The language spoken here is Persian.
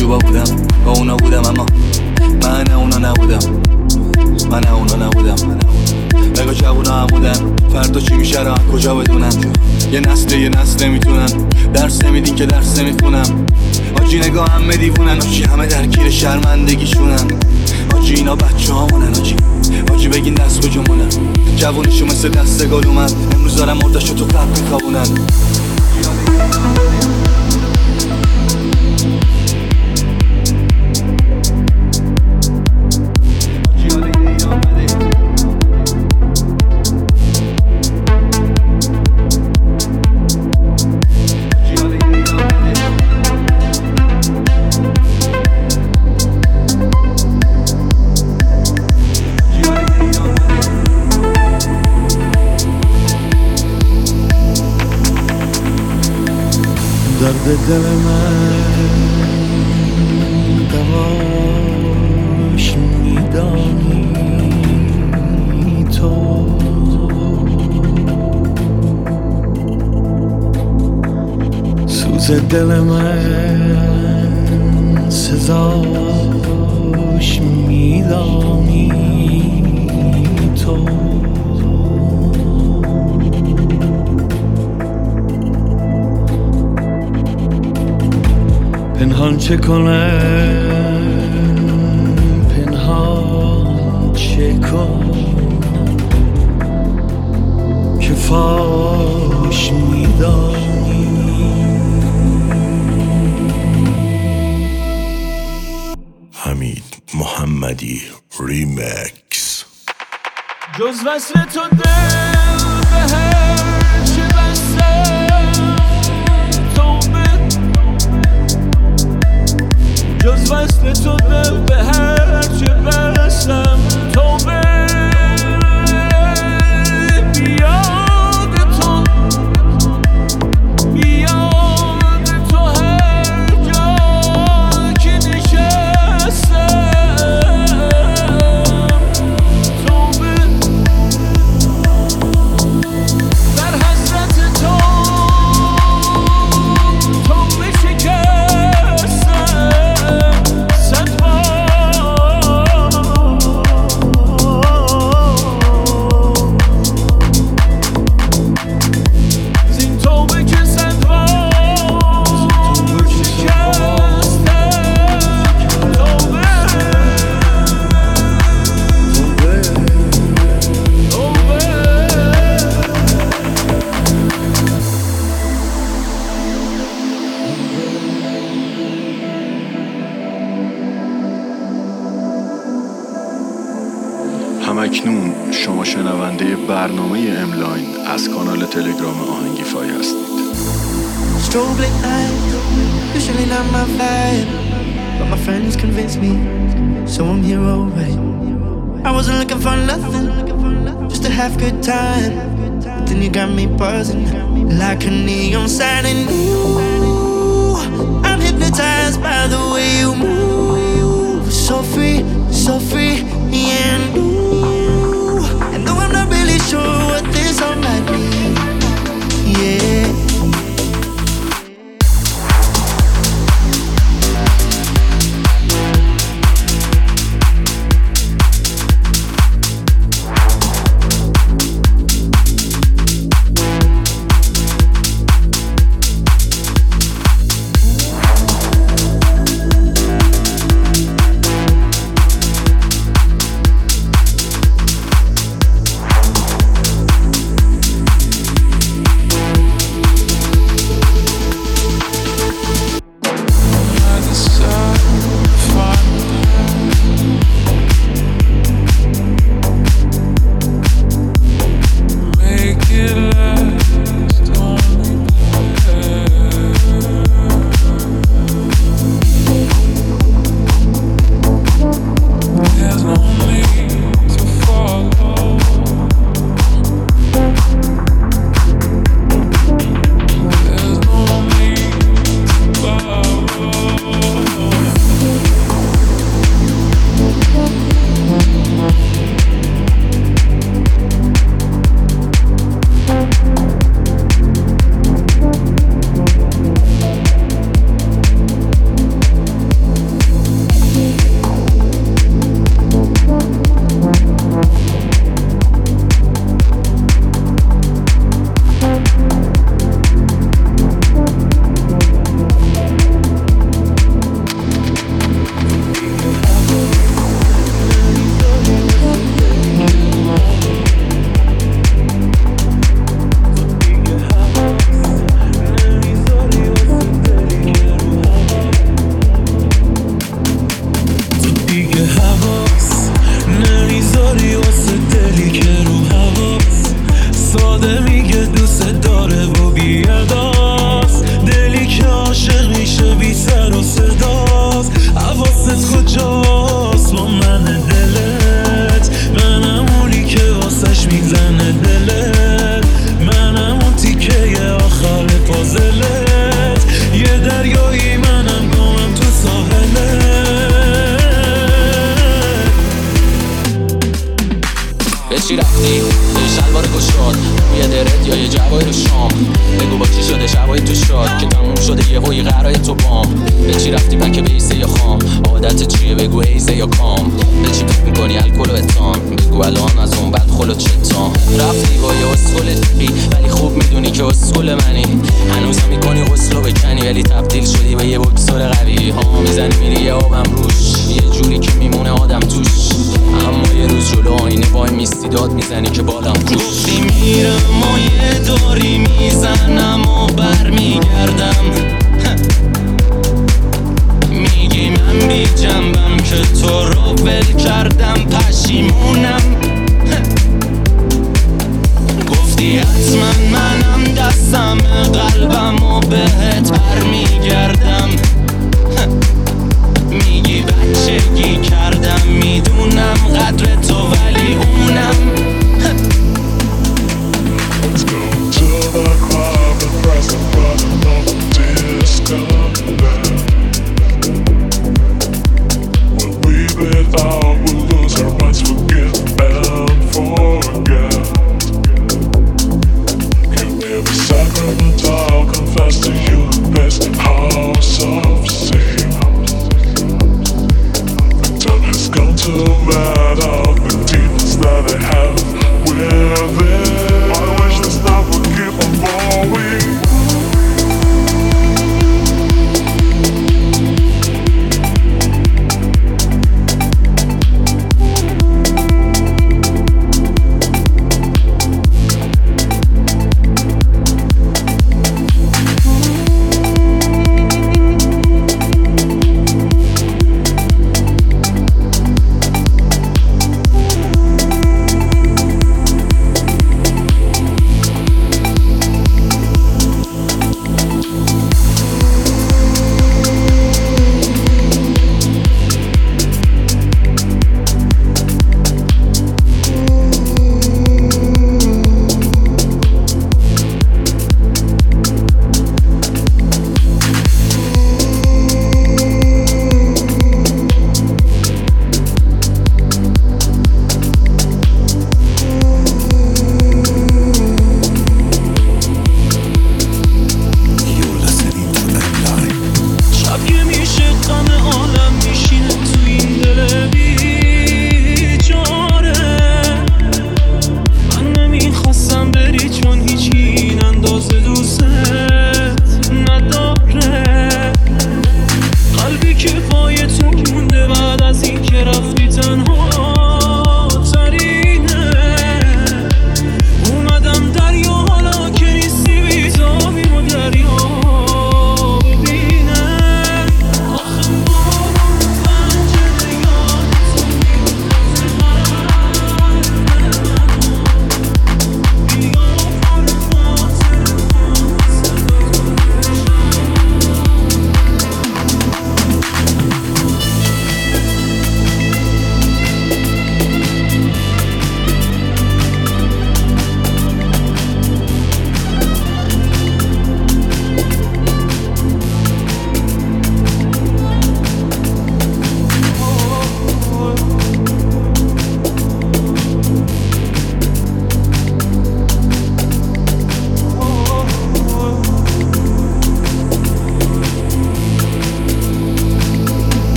جوبا بودم، با اونا بودم اما من اونا نبودم. من اونا نبودم. نگاه جوونا هم بودن، فردا چی میشه رو کجا بدونم. یه نسل میتونن درس نمیدین که درس نمیخونم. آجی نگاه همه دیوونن، آجی همه درگیر شرمندگیشونن. آجی اینا بچه هامونن، آجی بگین دست کجامونن. جوونشو مثل دست گل اومد، امروز دارم مردشو تو قبل میخوابونن. درد دل من دواش میدانی تو، سوز دل من سزاش میدانی تو. پنهان چه کنم، پنهان چه کنم که فاش میدانی. حمید محمدی ریمکس. جز وصل تو دل به هر چه بستم توبه، جز وصل تو دل به هر چه بستم توبه. بیاد تو هر جا که نشستم توبه. در حسرت تو همکنون شما شنونده برنامه املاین از کانال تلگرام آهنگیفای هستید. Strobe at night, usually not my vibe, but my friends convinced me, so I'm here alright. I wasn't looking for nothing, just to have good time, but then you got me buzzing like a neon sign. And ooh, I'm hypnotized by the way you move, so free, and ooh, and though I'm not really sure what this all might mean, yeah. رفتی یه شلوار گشاد یه درد یا یه جواهر شام بگو با کی شده شبای تو شاد که تموم شده یه هوی قرای تو بام به چی رفتی پک بیسه یا خام عادت چیه بگو ایزه یا کام به چی فکر میکنی الکل و اتان بگو الان از اون بعد خلو چتان رفتی با یه اسخل تقی ولی خوب میدونی که اسخل منی هنوزم میکنی غسلو بکنی ولی تبدیل شدی به یه بکسور قوی ها میزنی میری یه آبم روش یه جوری که میمونه آدم توش اما یه روز جلو آینه وای میستی داد میزنی که بالم کوش گفتی میرم و یه دوری میزنم و برمیگردم